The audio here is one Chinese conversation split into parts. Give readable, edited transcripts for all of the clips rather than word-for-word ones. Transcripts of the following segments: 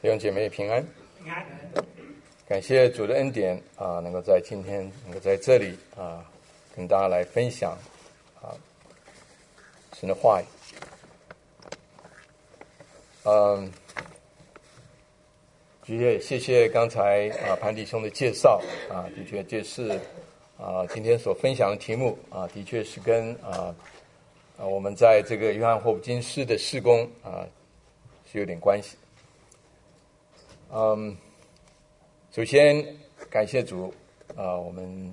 弟兄姐妹平安， 平安。 感谢主的恩典能够在今天能够在这里跟大家来分享神的话语。也谢谢刚才潘弟兄的介绍的确这是今天所分享的题目的确是跟我们在这个约翰霍普金斯的事工是有点关系。首先感谢主我们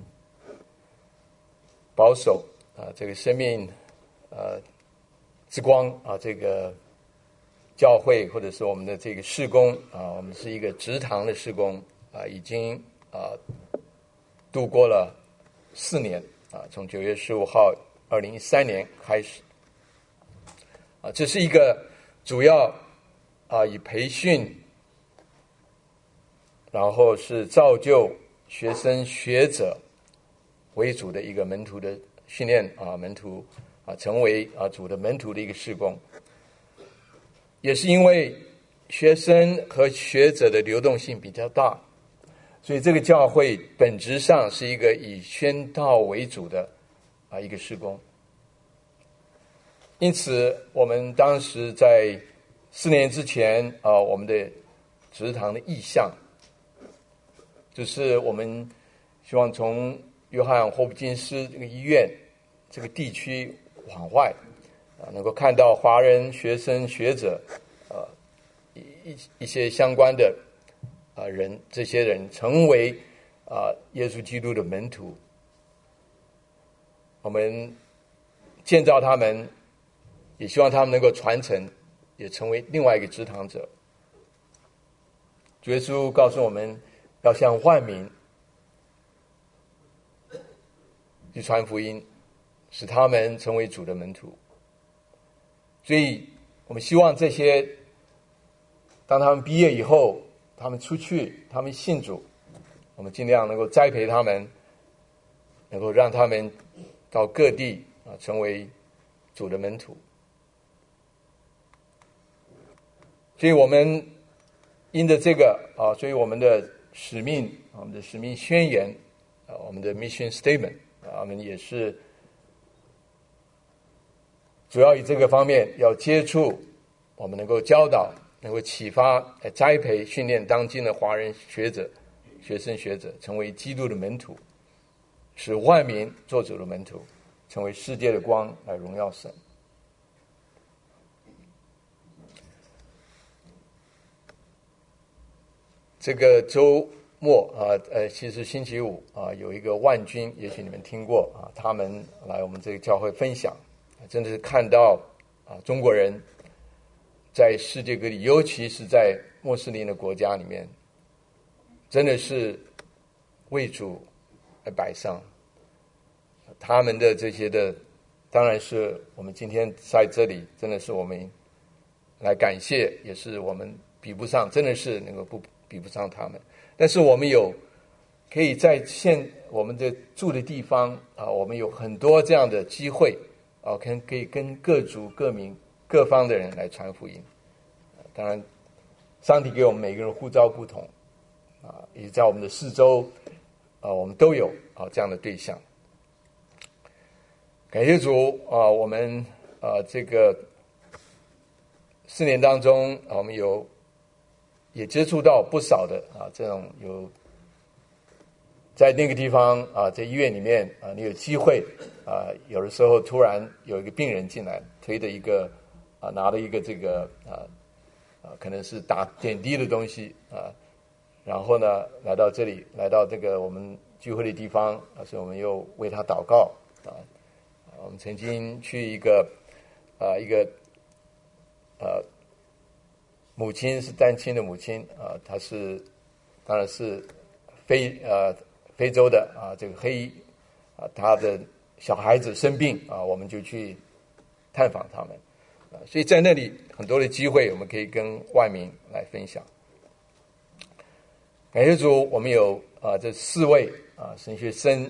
保守这个生命之光这个教会或者是我们的这个事工我们是一个职堂的事工已经度过了4年从9月15号2013年开始这是一个主要以培训然后是造就学生学者为主的一个门徒的训练门徒成为主的门徒的一个事工。也是因为学生和学者的流动性比较大，所以这个教会本质上是一个以宣道为主的一个事工。因此我们当时在4年之前我们的职堂的意向就是我们希望从约翰霍普金斯这个医院这个地区往外能够看到华人学生学者一些相关的人，这些人成为耶稣基督的门徒，我们建造他们，也希望他们能够传承，也成为另外一个职堂者。主耶稣告诉我们要向万民去传福音，使他们成为主的门徒。所以我们希望这些当他们毕业以后，他们出去，他们信主，我们尽量能够栽培他们，能够让他们到各地成为主的门徒。所以我们因着这个所以我们的使命，我们的使命宣言，我们的 mission statement， 我们也是主要以这个方面要接触，我们能够教导，能够启发、栽培、训练当今的华人学者、学生学者，成为基督的门徒，使万民做主的门徒，成为世界的光，来荣耀神。这个周末其实星期五有一个万军，也许你们听过他们来我们这个教会分享，真的是看到中国人在世界各地，尤其是在穆斯林的国家里面，真的是为主而摆上。他们的这些的，当然是我们今天在这里，真的是我们来感谢，也是我们比不上，真的是能够比不上他们。但是我们可以在我们的住的地方我们有很多这样的机会可以跟各族各民各方的人来传福音。当然上帝给我们每个人呼召不同也在我们的四周我们都有这样的对象。感谢主我们这个4年当中我们也接触到不少的这种在那个地方在医院里面你有机会有的时候突然有一个病人进来，推着一个拿了一个这个可能是打点滴的东西然后呢来到这里，来到这个我们聚会的地方所以我们又为他祷告我们曾经去一个母亲是单亲的母亲她是当然是非洲的这个黑裔她的小孩子生病我们就去探访他们所以在那里很多的机会我们可以跟外民来分享。感谢主我们有这4位神学生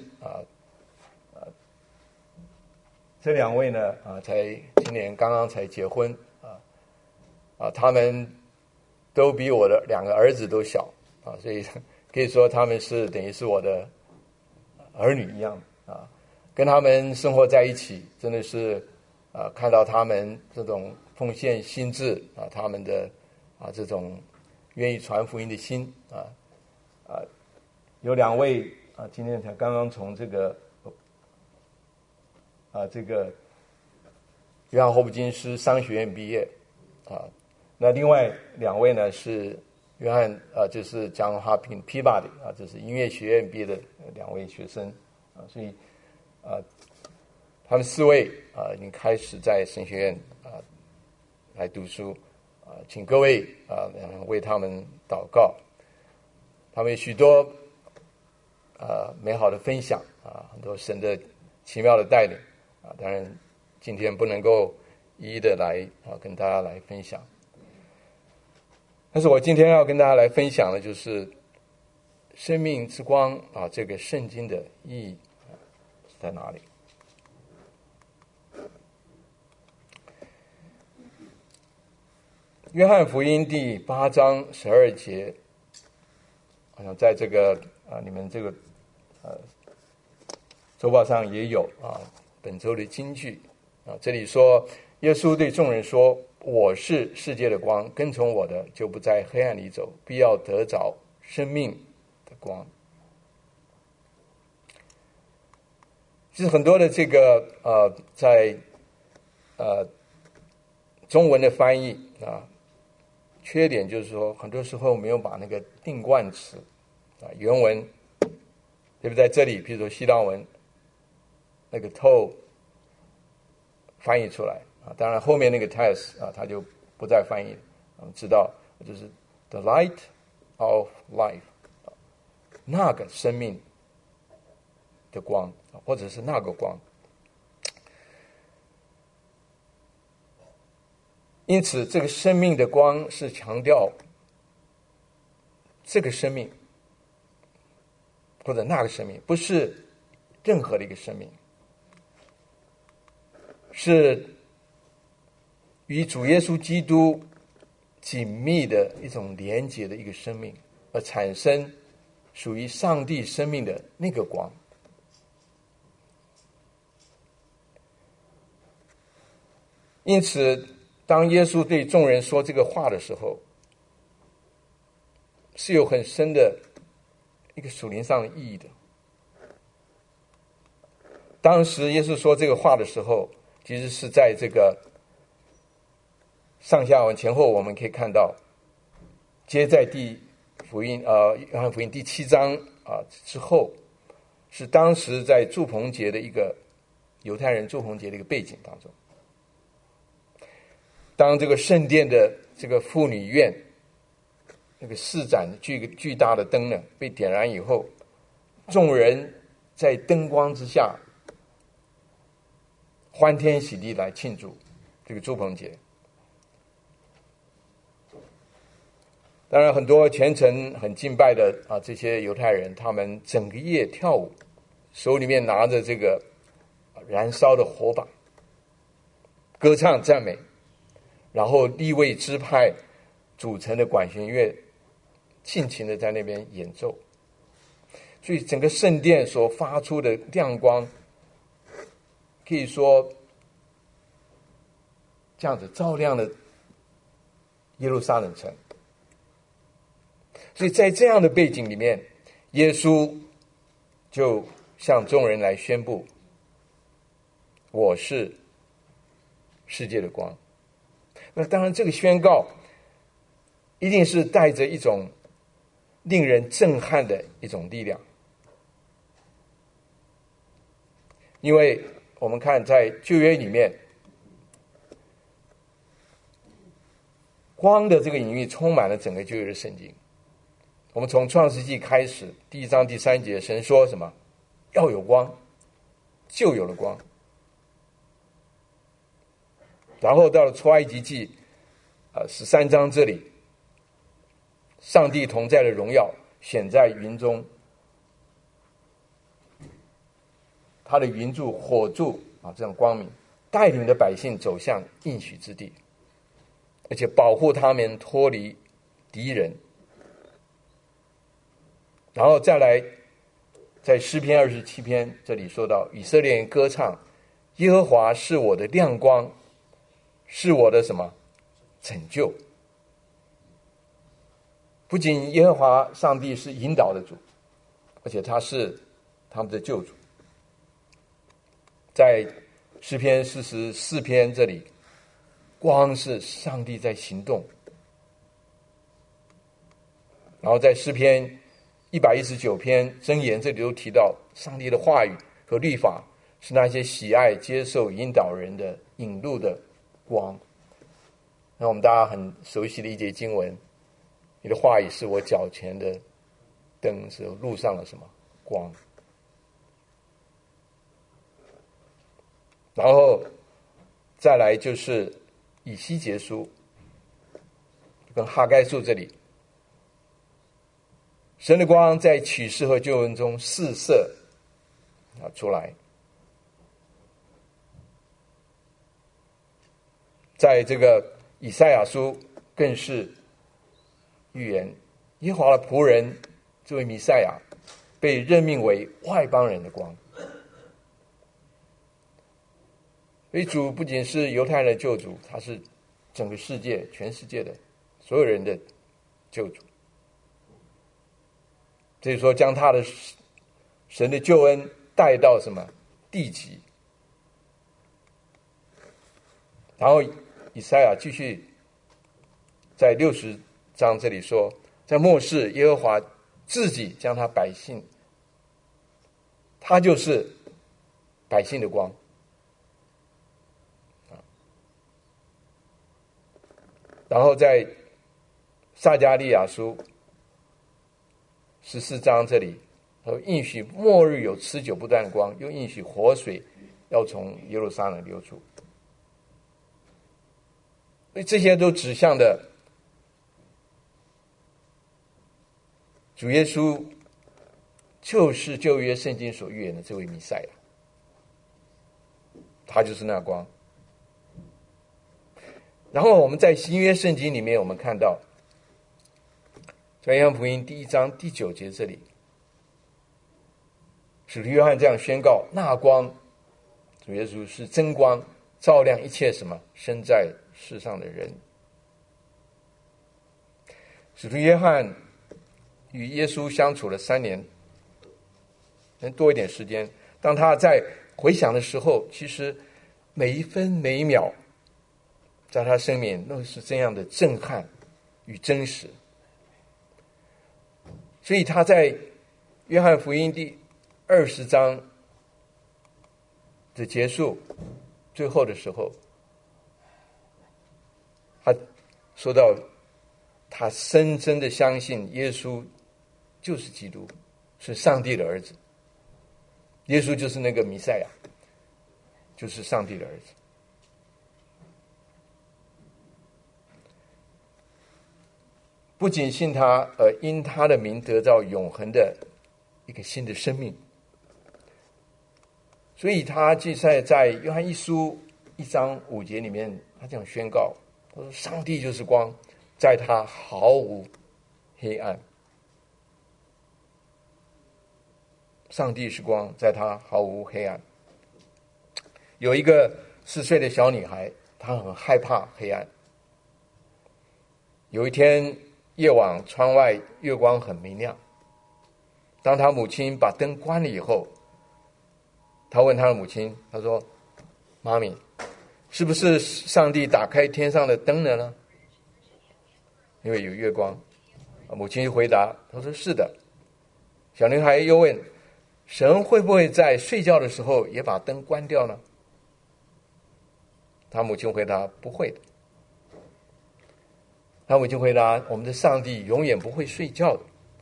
这2位呢才今年刚刚才结婚他们都比我的2个儿子都小啊，所以可以说他们是等于是我的儿女一样啊。跟他们生活在一起，真的是看到他们这种奉献心智啊，他们的这种愿意传福音的心有2位今天才刚刚从这个约翰霍普金斯商学院毕业那另外2位呢是约翰就是 John Hopkins Peabody 这是音乐学院毕业的2位学生所以他们4位已经开始在神学院来读书请各位为他们祷告。他们有许多美好的分享很多神的奇妙的带领当然今天不能够一一的来跟大家来分享。但是我今天要跟大家来分享的就是生命之光这个圣经的意义在哪里。约翰福音第8章12节，好像在这个你们这个周报上也有本周的金句这里说耶稣对众人说：“我是世界的光，跟从我的就不在黑暗里走，必要得着生命的光。”其实很多的这个在中文的翻译缺点就是说很多时候没有把那个定冠词原文对不对？在这里比如说希腊文那个 to 翻译出来当然后面那个 tes 它就不再翻译我们知道就是 the light of life 那个生命的光或者是那个光。因此这个生命的光是强调这个生命或者那个生命，不是任何的一个生命，是与主耶稣基督紧密的一种连结的一个生命，而产生属于上帝生命的那个光。因此当耶稣对众人说这个话的时候，是有很深的一个属灵上的意义的。当时耶稣说这个话的时候，其实是在这个上下文前后我们可以看到，接在约翰福音第7章之后，是当时在祝棚节的一个犹太人祝棚节的一个背景当中。当这个圣殿的这个妇女院那个4盏巨大的灯呢被点燃以后，众人在灯光之下欢天喜地来庆祝这个祝棚节。当然很多虔诚很敬拜的这些犹太人，他们整个夜跳舞，手里面拿着这个燃烧的火把，歌唱赞美，然后利未支派组成的管弦乐尽情的在那边演奏，所以整个圣殿所发出的亮光可以说这样子照亮了耶路撒冷城。所以在这样的背景里面，耶稣就向众人来宣布：我是世界的光。那当然这个宣告一定是带着一种令人震撼的一种力量。因为我们看在旧约里面，光的这个隐喻充满了整个旧约的圣经。我们从创世纪开始第1章第3节，神说什么？要有光，就有了光。然后到了出埃及记13章这里，上帝同在的荣耀显在云中，他的云柱火柱这种光明带领的百姓走向应许之地，而且保护他们脱离敌人。然后再来，在诗篇27篇这里说到，以色列人歌唱，耶和华是我的亮光，是我的什么拯救。不仅耶和华上帝是引导的主，而且他是他们的救主。在诗篇44篇这里，光是上帝在行动。然后在诗篇119篇箴言这里都提到，上帝的话语和律法是那些喜爱接受引导人的引路的光。那我们大家很熟悉的一节经文，你的话语是我脚前的灯，是路上的什么光。然后再来就是以西结书跟哈该书这里，神的光在启示和救恩中四射出来。在这个以赛亚书更是预言耶和华的仆人这位弥赛亚被任命为外邦人的光。所以主不仅是犹太人的救主，他是整个世界全世界的所有人的救主。所以说将他的神的救恩带到什么地极。然后以赛亚继续在60章这里说，在末世耶和华自己将他百姓，他就是百姓的光。然后在撒迦利亚书14章这里，应许末日有持久不断的光，又应许活水要从耶路撒冷流出。所以这些都指向的主耶稣就是旧约圣经所预言的这位弥赛亚，他就是那光。然后我们在新约圣经里面，我们看到在约翰福音1章第9节这里，使徒约翰这样宣告，那光主耶稣是真光，照亮一切什么生在世上的人。使徒约翰与耶稣相处了3年，能多一点时间。当他在回想的时候，其实每一分每一秒在他生命都是这样的震撼与真实。所以他在约翰福音第20章的结束最后的时候，他说到他深深的相信耶稣就是基督，是上帝的儿子。耶稣就是那个弥赛亚，就是上帝的儿子。不仅信他，而因他的名得到永恒的一个新的生命。所以他记载在约翰一书1章5节里面，他这样宣告，他说上帝就是光，在他毫无黑暗。上帝是光，在他毫无黑暗。有一个4岁的小女孩，她很害怕黑暗。有一天夜晚，窗外月光很明亮，当她母亲把灯关了以后，她问她的母亲，她说，妈咪，是不是上帝打开天上的灯了呢？因为有月光。母亲回答，她说是的。小女孩又问，神会不会在睡觉的时候也把灯关掉呢？他母亲回答，不会的。他母亲回答，我们的上帝永远不会睡觉的。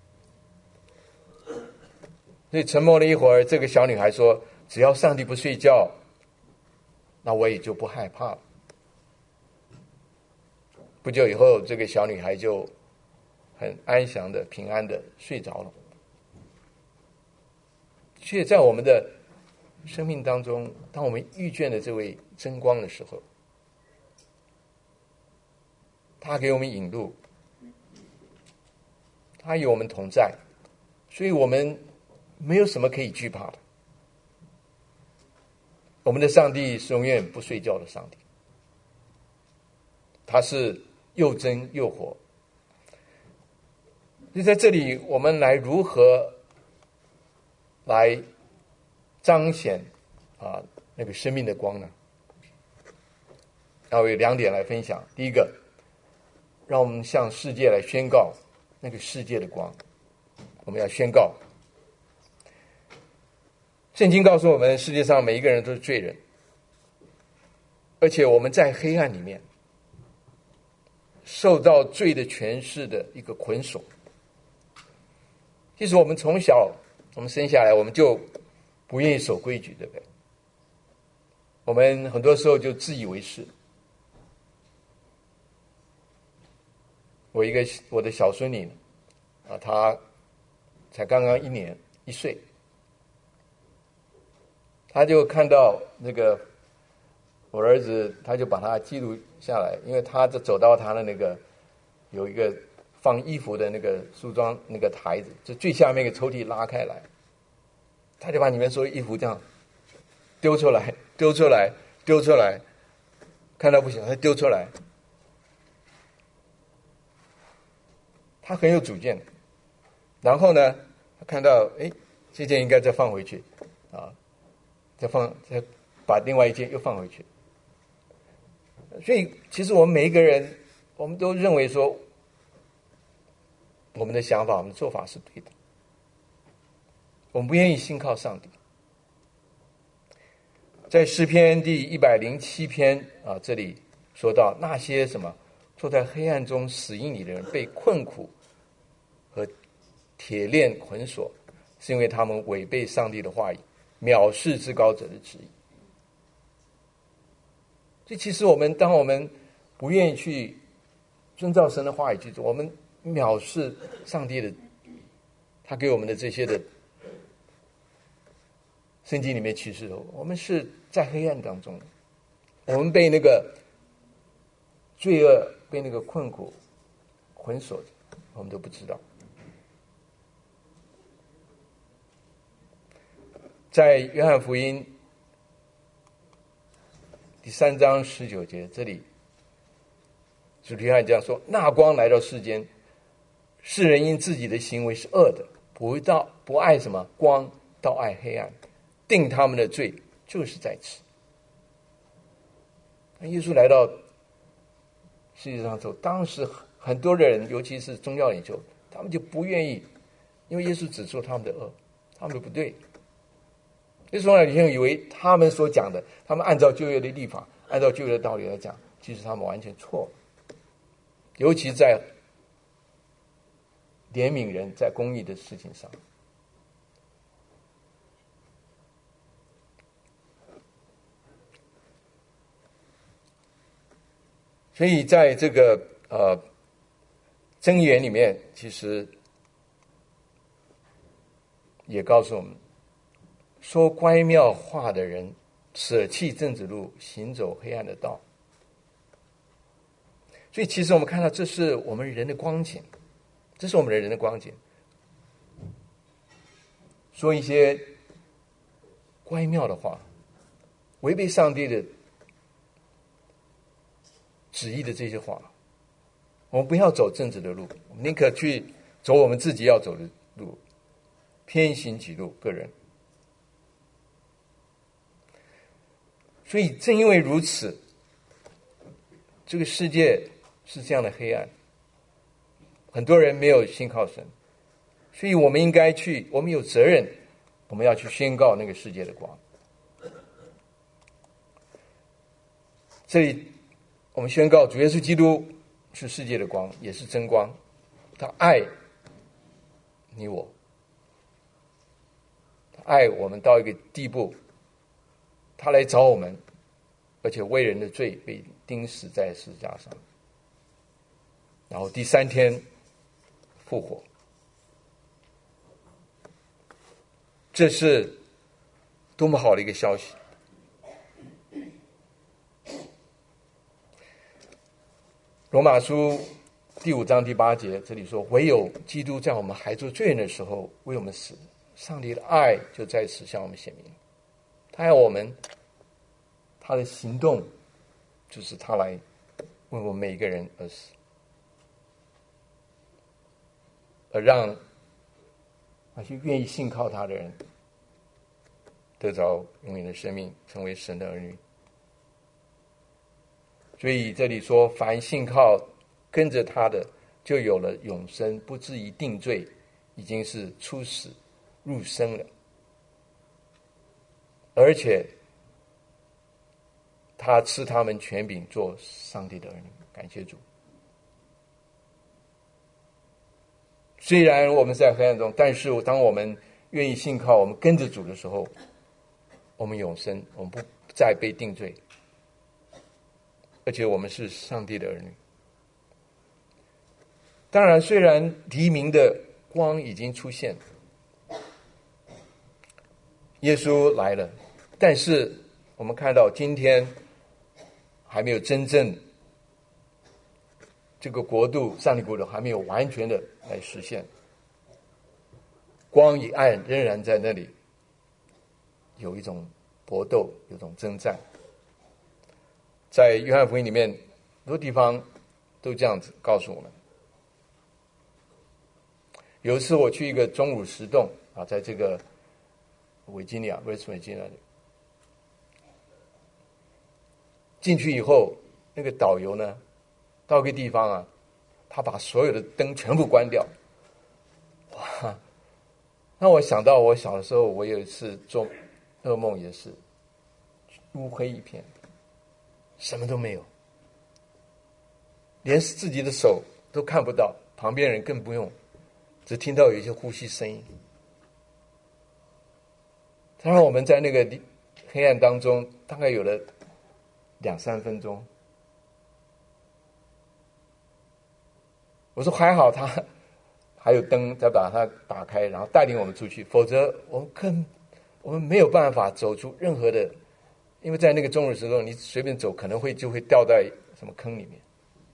所以沉默了一会儿，这个小女孩说，只要上帝不睡觉，那我也就不害怕了。不久以后，这个小女孩就很安详的平安的睡着了。却在我们的生命当中，当我们遇见了这位真光的时候，他给我们引路， 他与我们同在，所以我们没有什么可以惧怕的。我们的上帝是永远不睡觉的上帝，他是又真又活。就在这里，我们来如何来彰显那个生命的光呢？然后有2点来分享。第一个，让我们向世界来宣告那个世界的光。我们要宣告，圣经告诉我们，世界上每一个人都是罪人，而且我们在黑暗里面受到罪的权势的一个捆锁。其实我们从小，我们生下来，我们就不愿意守规矩，对不对？我们很多时候就自以为是。我的小孙女她才刚刚1岁，她就看到那个我儿子，他就把他记录下来，因为他就走到他的那个有一个放衣服的那个梳妆那个台子，就最下面一个抽屉拉开来，他就把里面所有衣服这样丢出来，看到不行，他丢出来。他很有主见，然后呢，他看到这件应该再放回去，再把另外一件又放回去。所以，其实我们每一个人，我们都认为说，我们的想法、我们的做法是对的，我们不愿意信靠上帝。在诗篇第107篇这里说到那些什么坐在黑暗中死荫里的人，被困苦和铁链捆锁，是因为他们违背上帝的话语，藐视至高者的旨意。所以其实当我们不愿意去遵照神的话语去做，我们藐视上帝的他给我们的这些的圣经里面启示的，我们是在黑暗当中，我们被那个罪恶、被那个困苦捆锁着，我们都不知道。在约翰福音第3章19节，这里主约翰这样说：那光来到世间，世人因自己的行为是恶的，不爱什么光，倒爱黑暗，定他们的罪就是在此。耶稣来到世界上之后，当时很多的人，尤其是宗教领袖，他们就不愿意，因为耶稣指出他们的恶，他们的不对。所以宗教领袖以为他们所讲的，他们按照旧约的律法，按照旧约的道理来讲，其实他们完全错了。尤其在怜悯人、在公义的事情上。所以在这个箴言里面，其实也告诉我们，说乖妙话的人，舍弃正直路，行走黑暗的道。所以其实我们看到，这是我们人的光景，这是我们人的光景。说一些乖妙的话，违背上帝的旨意的这些话，我们不要走正直的路，我们宁可去走我们自己要走的路，偏行己路，个人。所以正因为如此，这个世界是这样的黑暗，很多人没有信靠神，所以我们应该去，我们有责任，我们要去宣告那个世界的光。这里我们宣告主耶稣基督是世界的光，也是真光，他爱你我，他爱我们到一个地步，他来找我们，而且为人的罪被钉死在十字架上，然后第3天复活。这是多么好的一个消息！罗马书第5章第8节这里说，唯有基督在我们还做罪人的时候为我们死，上帝的爱就在此向我们显明。他要我们，他的行动就是他来为我们每一个人而死，而让那些愿意信靠他的人得着永远的生命，成为神的儿女。所以这里说，凡信靠跟着他的，就有了永生，不至于定罪，已经是出死入生了。而且他赐他们权柄做上帝的儿女，感谢主。虽然我们在黑暗中，但是当我们愿意信靠，我们跟着主的时候，我们永生，我们不再被定罪，而且我们是上帝的儿女。当然，虽然黎明的光已经出现，耶稣来了，但是我们看到今天还没有真正这个国度，上帝国度还没有完全的来实现，光与暗仍然在那里有一种搏斗，有一种征战。在约翰福音里面很多地方都这样子告诉我们。有一次我去一个钟乳石洞啊，在这个维吉尼亚 West Virginia 进去以后，那个导游呢，到个地方啊，他把所有的灯全部关掉。哇！让我想到我小的时候，我有一次做噩梦，也是乌黑一片，什么都没有，连自己的手都看不到，旁边人更不用，只听到有一些呼吸声音。他让我们在那个黑暗当中，大概有了2-3分钟。我说还好他还有灯，再把它打开，然后带领我们出去，否则我们没有办法走出任何的，因为在那个钟乳石洞，你随便走可能就会掉在什么坑里面。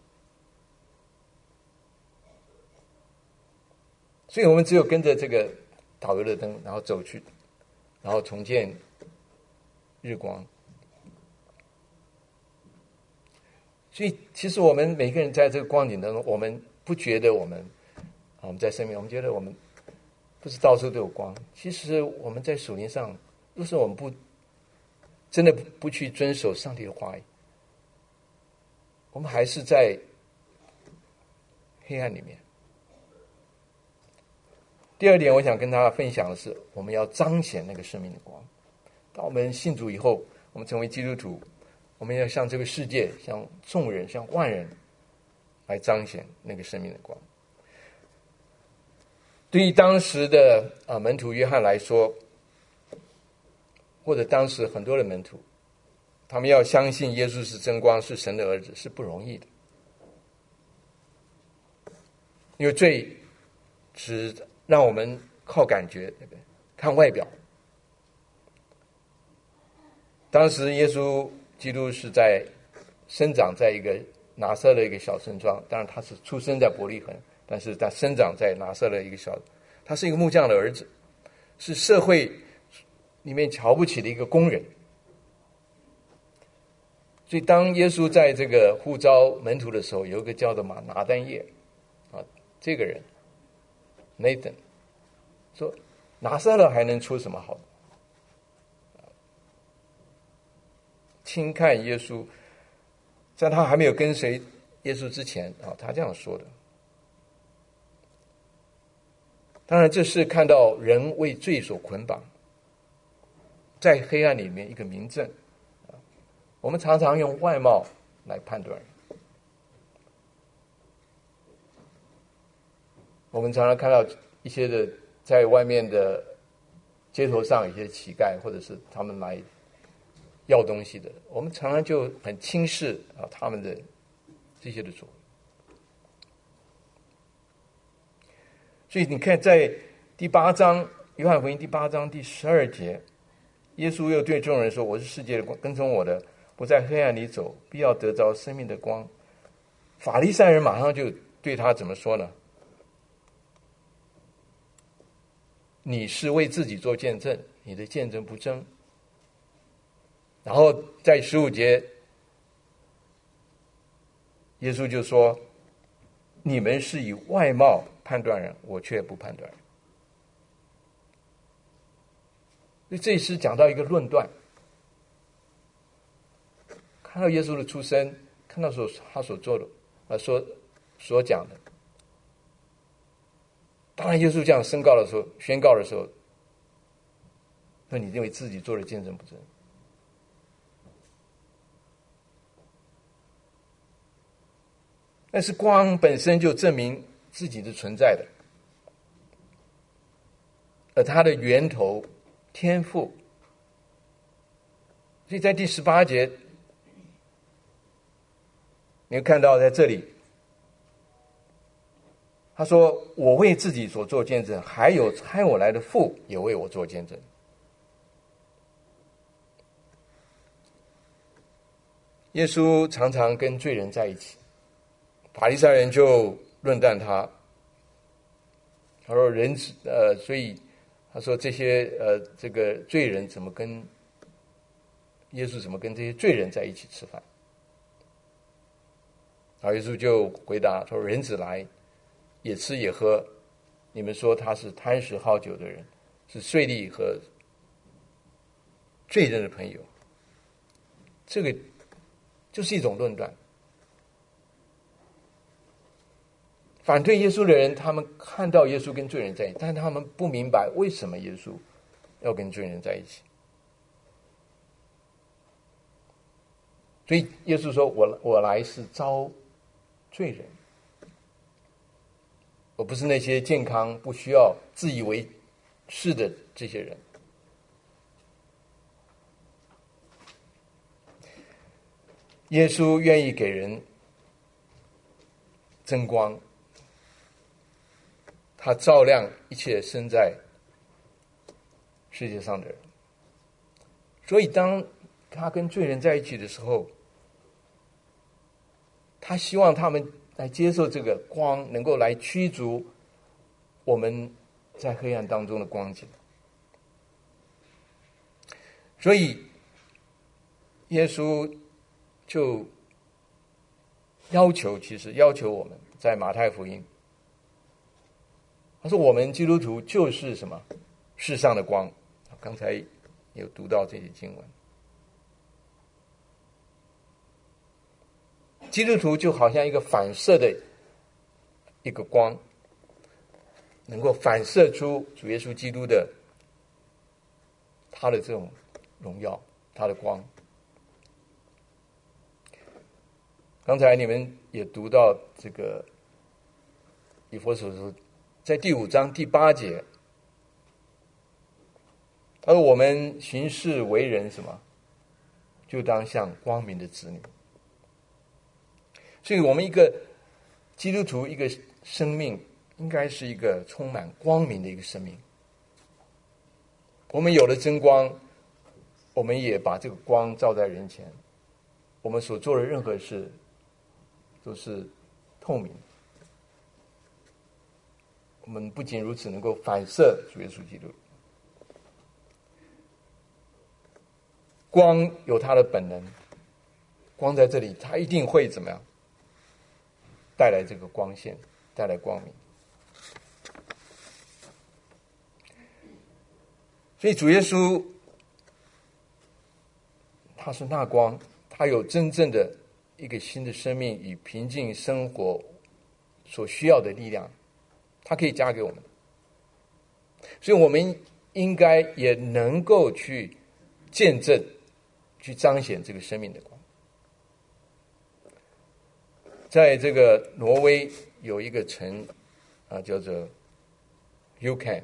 所以我们只有跟着这个导游的灯，然后走去，然后重见日光。所以其实我们每个人在这个光景当中，我们不觉得我们在生命，我们觉得我们不是到处都有光。其实我们在属灵上，若是我们真的不去遵守上帝的话语，我们还是在黑暗里面。第二点，我想跟大家分享的是，我们要彰显那个生命的光。当我们信主以后，我们成为基督徒，我们要向这个世界、向众人、向万人来彰显那个生命的光。对于当时的门徒约翰来说，或者当时很多的门徒，他们要相信耶稣是真光，是神的儿子，是不容易的。因为罪只让我们靠感觉，对不对？看外表。当时耶稣基督是生长在一个拿撒勒一个小村庄，当然他是出生在伯利恒，但是他生长在拿撒勒一个他是一个木匠的儿子，是社会里面瞧不起的一个工人。所以当耶稣在这个呼召门徒的时候，有一个叫做拿但业这个人 Nathan 说，拿撒勒还能出什么好的？轻看耶稣，在他还没有跟随耶稣之前他这样说的。当然这是看到人为罪所捆绑，在黑暗里面一个明证。我们常常用外貌来判断人，我们常常看到一些的在外面的街头上，一些乞丐或者是他们来要东西的，我们常常就很轻视他们的这些的作为。所以你看，在第8章约翰福音第8章第12节，耶稣又对众人说：“我是世界的光，跟从我的，不在黑暗里走，必要得着生命的光。”法利赛人马上就对他怎么说呢？你是为自己做见证，你的见证不真。然后在15节，耶稣就说：你们是以外貌判断人，我却不判断人。所以这一次讲到一个论断，看到耶稣的出生，看到他所做的所讲的。当然，耶稣这样宣告的时候，说你认为自己做的见证不真。但是光本身就证明自己的存在的，而它的源头天赋。所以在第18节，你会看到在这里，他说：我为自己所做见证，还有差我来的父也为我做见证。耶稣常常跟罪人在一起，法利赛人就论断他，他说所以他说这些这个罪人怎么跟耶稣怎么跟这些罪人在一起吃饭？然后耶稣就回答说：人子来也吃也喝，你们说他是贪食好酒的人，是税吏和罪人的朋友。这个就是一种论断。反对耶稣的人，他们看到耶稣跟罪人在一起，但他们不明白为什么耶稣要跟罪人在一起。所以耶稣说：我来是招罪人，我不是那些健康不需要自以为是的这些人。耶稣愿意给人增光，他照亮一切生在世界上的人。所以当他跟罪人在一起的时候，他希望他们来接受这个光，能够来驱逐我们在黑暗当中的光景。所以耶稣就要求我们在马太福音，他说我们基督徒就是什么？世上的光。刚才有读到这些经文，基督徒就好像一个反射的一个光，能够反射出主耶稣基督的他的这种荣耀，他的光。刚才你们也读到这个以弗所书，在第5章第8节，他说我们行事为人什么，就当像光明的子女。所以我们一个基督徒一个生命应该是一个充满光明的一个生命。我们有了真光，我们也把这个光照在人前，我们所做的任何事都是透明。我们不仅如此，能够反射主耶稣基督。光有它的本能，光在这里，它一定会怎么样？带来这个光线，带来光明。所以主耶稣他是那光，他有真正的一个新的生命与平静生活所需要的力量，他可以加给我们。所以我们应该也能够去见证，去彰显这个生命的光。在这个挪威有一个城叫做 Rjukan，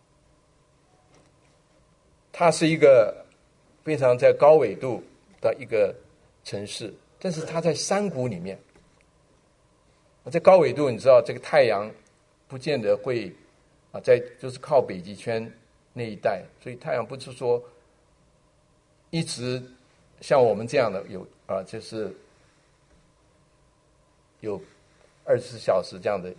它是一个非常在高纬度的一个城市，但是它在山谷里面。在高纬度，你知道这个太阳不见得会在就是靠北极圈那一带，所以太阳不是说一直像我们这样的就是有 24小时这样的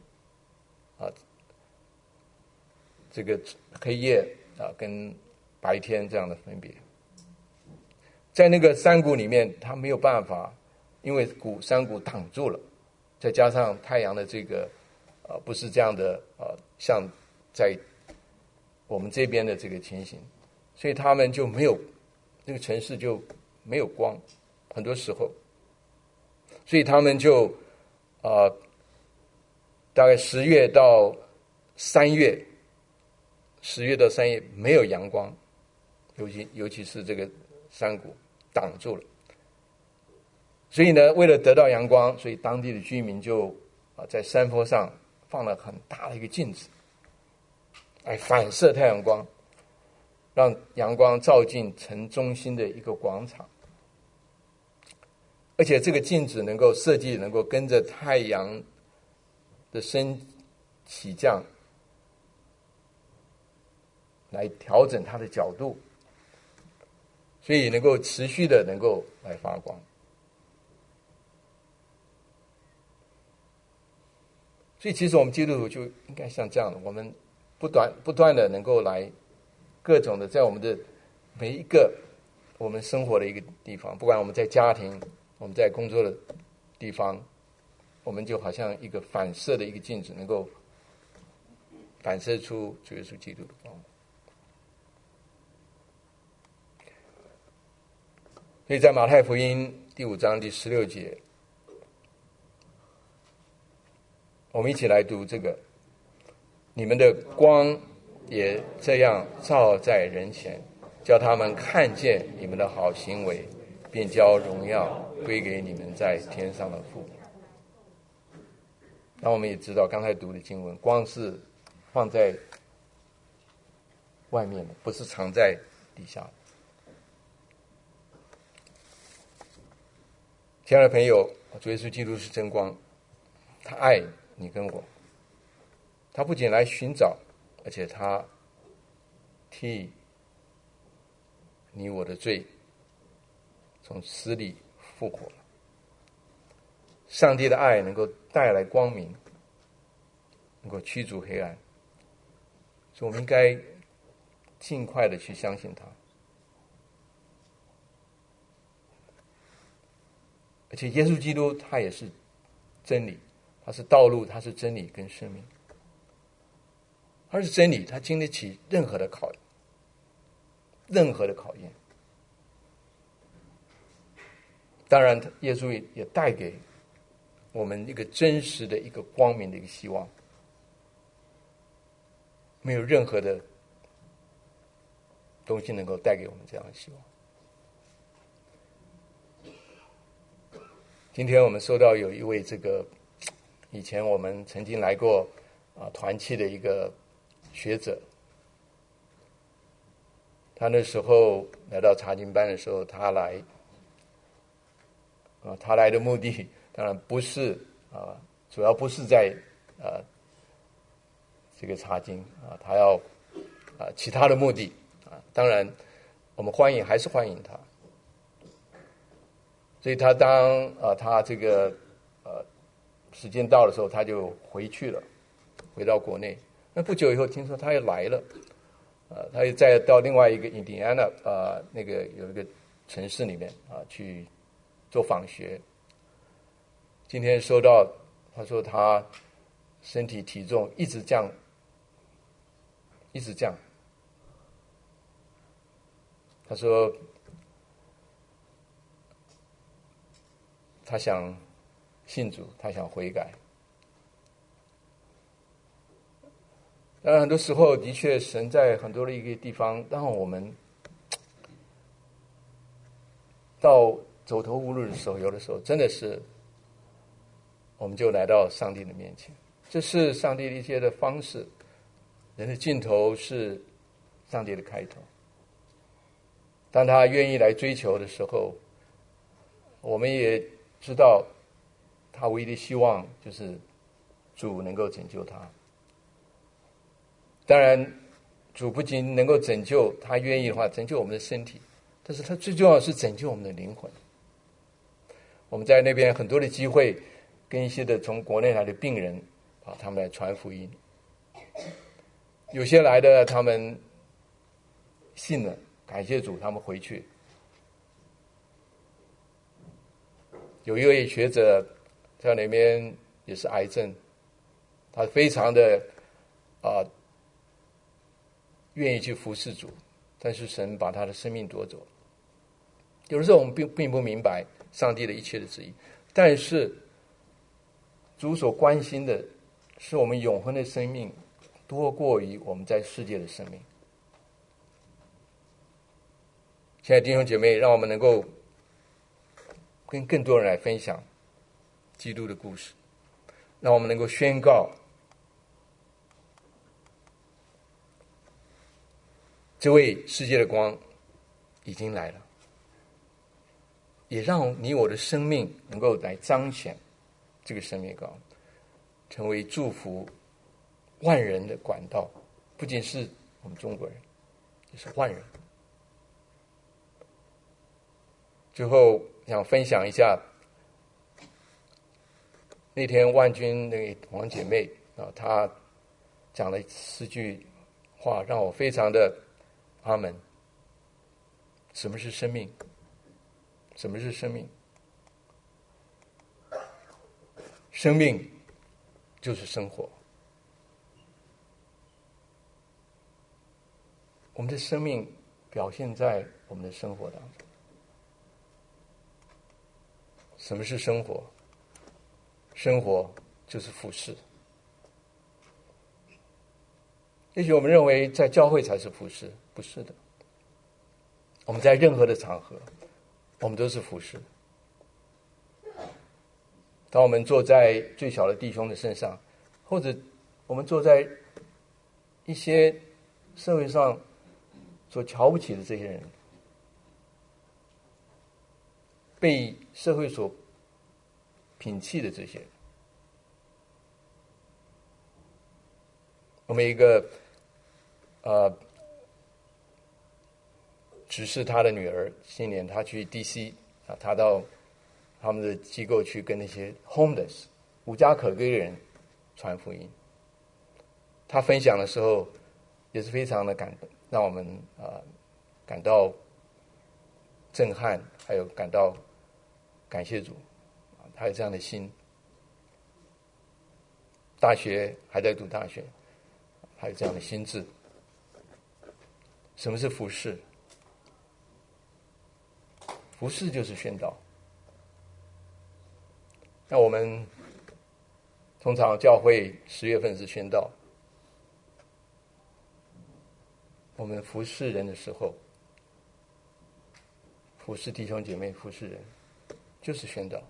这个黑夜跟白天这样的分别。在那个山谷里面，它没有办法，因为山谷挡住了，再加上太阳的这个不是这样的像在我们这边的这个情形，所以他们就没有那个城市就没有光，很多时候，所以他们就大概10月到3月没有阳光，尤其是这个山谷挡住了。所以呢，为了得到阳光，所以当地的居民就在山坡上放了很大的一个镜子，来反射太阳光，让阳光照进城中心的一个广场。而且这个镜子能够设计，能够跟着太阳的升起降来调整它的角度，所以能够持续的能够来发光。所以其实我们基督徒就应该像这样的，我们不断的能够来各种的在我们的每一个我们生活的一个地方，不管我们在家庭，我们在工作的地方，我们就好像一个反射的一个镜子，能够反射出主耶稣基督的光。所以在马太福音第5章第16节，我们一起来读这个：你们的光也这样照在人前，叫他们看见你们的好行为，便将荣耀归给你们在天上的父。那我们也知道刚才读的经文，光是放在外面的，不是藏在底下的。亲爱的朋友，主耶稣基督是真光，他爱你跟我，他不仅来寻找，而且他替你我的罪从死里复活了。上帝的爱能够带来光明，能够驱逐黑暗，所以我们应该尽快的去相信他。而且耶稣基督他也是真理，他是道路，他是真理跟生命。他是真理，他经得起任何的考验。当然耶稣也带给我们一个真实的一个光明的一个希望，没有任何的东西能够带给我们这样的希望。今天我们收到有一位这个以前我们曾经来过团契的一个学者，他那时候来到查经班的时候，他来的目的当然不是主要不是在这个查经他要其他的目的当然我们还是欢迎他。所以他他这个时间到的时候，他就回到国内。那不久以后，听说他又来了，他又再到另外一个印第安纳那个有一个城市里面去做访学。今天收到他说他身体体重一直降，他说他想信主，他想悔改。当然很多时候的确神在很多的一个地方让我们到走投无路的时候，有的时候真的是我们就来到上帝的面前，这是上帝的一些的方式。人的尽头是上帝的开头，当他愿意来追求的时候，我们也知道他唯一的希望就是主能够拯救他。当然主不仅能够拯救，他愿意的话拯救我们的身体，但是他最重要的是拯救我们的灵魂。我们在那边很多的机会跟一些的从国内来的病人他们来传福音。有些来的他们信了，感谢主，他们回去。有一位学者在那边也是癌症，他非常的愿意去服侍主，但是神把他的生命夺走。有的时候我们并不明白上帝的一切的旨意，但是主所关心的是我们永恒的生命多过于我们在世界的生命。亲爱的弟兄姐妹，让我们能够跟更多人来分享基督的故事，让我们能够宣告这位世界的光已经来了，也让你我的生命能够来彰显这个生命光，成为祝福万人的管道，不仅是我们中国人，也是万人。最后想分享一下那天万军那个王姐妹她讲了4句话，让我非常的阿门。什么是生命？什么是生命？生命就是生活。我们的生命表现在我们的生活当中。什么是生活？生活就是服事。也许我们认为在教会才是服事，不是的。我们在任何的场合，我们都是服事。当我们坐在最小的弟兄的身上，或者我们坐在一些社会上所瞧不起的这些人，被社会所摒弃的这些人，我们一个只是他的女儿，今年他去 DC 他到他们的机构去跟那些 homeless 无家可归的人传福音。他分享的时候也是非常的感动，让我们感到震撼，还有感到感谢主，他有这样的心。大学还在读大学，还有这样的心智。什么是服事？服事就是宣道。那我们通常教会10月份是宣道，我们服事人的时候，服事弟兄姐妹，服事人就是宣道。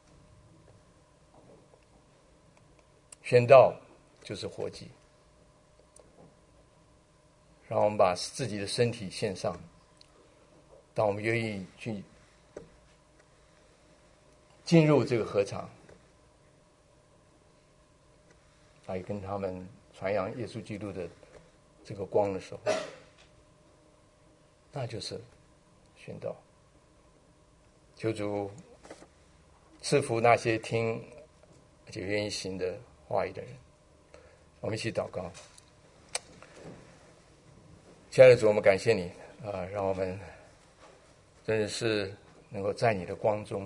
宣道就是活祭，让我们把自己的身体献上。当我们愿意去进入这个禾场，来跟他们传扬耶稣基督的这个光的时候，那就是宣道。求主赐福那些听而且愿意行的话语的人。我们一起祷告。亲爱的主，我们感谢你让我们真的是能够在你的光中。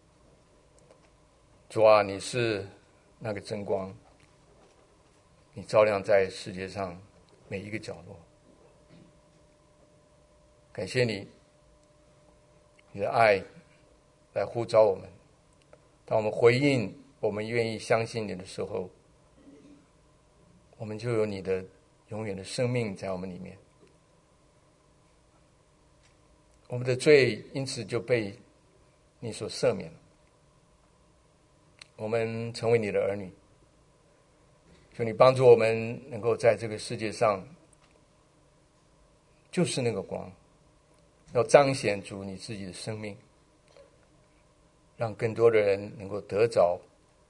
主啊，你是那个真光，你照亮在世界上每一个角落。感谢你，你的爱来呼召我们。当我们回应，我们愿意相信你的时候，我们就有你的永远的生命在我们里面。我们的罪因此就被你所赦免了。我们成为你的儿女，求你帮助我们能够在这个世界上就是那个光，要彰显主你自己的生命，让更多的人能够得着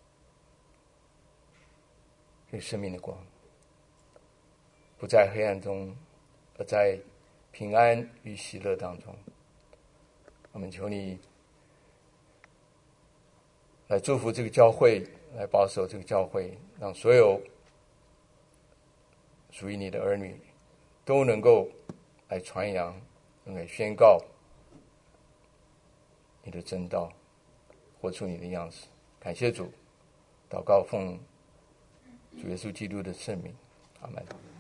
这个生命的光，不在黑暗中，而在平安与喜乐当中。我们求你来祝福这个教会，来保守这个教会，让所有属于你的儿女都能够来传扬，来宣告你的真道，活出你的样式。感谢主，祷告奉主耶稣基督的圣名，阿门。